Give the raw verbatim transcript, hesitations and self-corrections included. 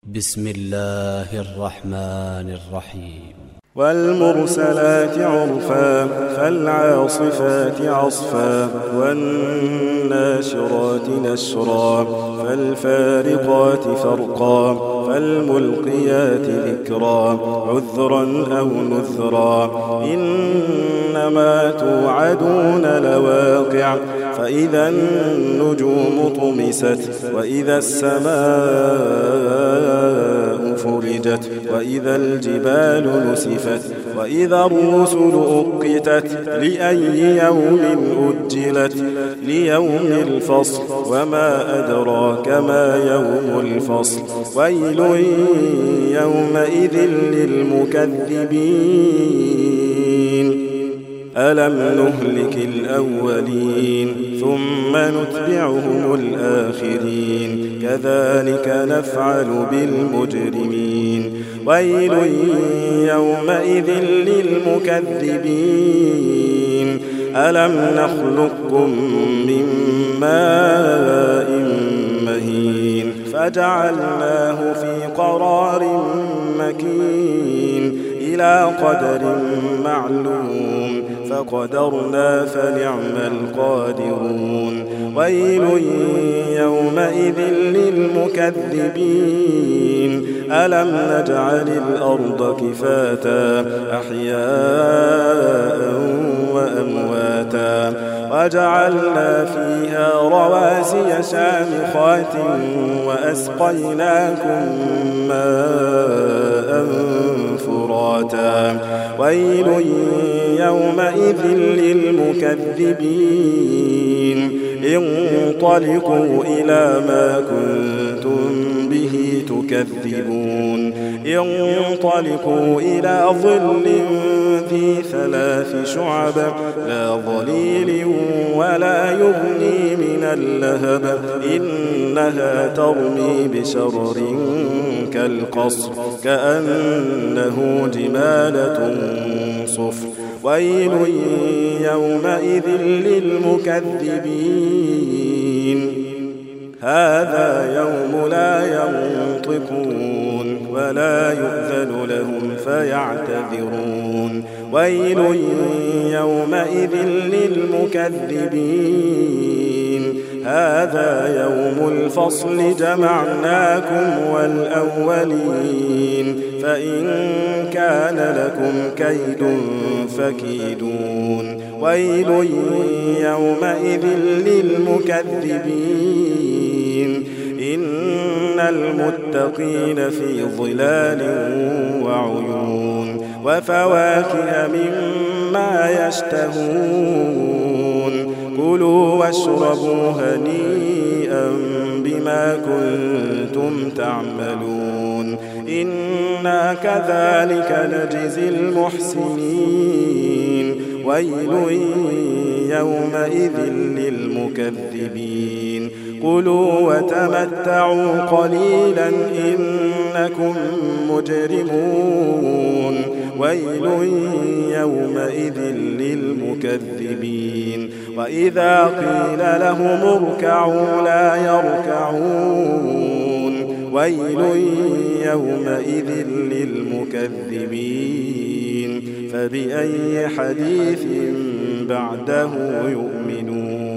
بسم الله الرحمن الرحيم. والمرسلات عرفا فالعاصفات عصفا والناشرات نشرا فالفارقات فرقا فالملقيات ذكرا عذرا أو نذرا إنما توعدون لواقع فإذا النجوم طمست وإذا السماء فرجت وإذا الجبال نسفت وإذا الرسل أقتت لأي يوم أجلت ليوم الفصل وما أدراك ما يوم الفصل ويل يومئذ للمكذبين ألم نهلك الأولين ثم نتبعهم الآخرين كذلك نفعل بالمجرمين ويل يومئذ للمكذبين ألم نخلقكم من ماء مهين فجعلناه في قرار مكين إلى قدر معلوم فقدرنا فنعم القادرون ويل يومئذ للمكذبين ألم نجعل الأرض كفاتا أحياء وأمواتا وجعلنا فيها رواسي شامخات وأسقيناكم ماء فراتا ويل يومئذ للمكذبين انطلقوا إلى ما كنتم به تكذبون انطلقوا إلى ظل ذي ثلاث شعب لا ظليل ولا يغني من اللهب إنها ترمي بشرر كالقصر كأنه جمالة صفر ويل يومئذ للمكذبين هذا يوم لا ينطقون ولا يؤذن لهم فيعتذرون ويل يومئذ للمكذبين هذا يوم الفصل جمعناكم والأولين فإن كان لكم كيد فكيدون ويل يومئذ للمكذبين إن المتقين في ظلال وعيون وفواكه مما يشتهون كلوا واشربوا هنيئا بما كنتم تعملون إنا كذلك نجزي المحسنين ويل يومئذ للمكذبين كلوا وتمتعوا قليلا إنكم مجرمون ويل يومئذ للمكذبين وإذا قيل لهم اركعوا لا يركعون ويل يومئذ للمكذبين فبأي حديث بعده يؤمنون.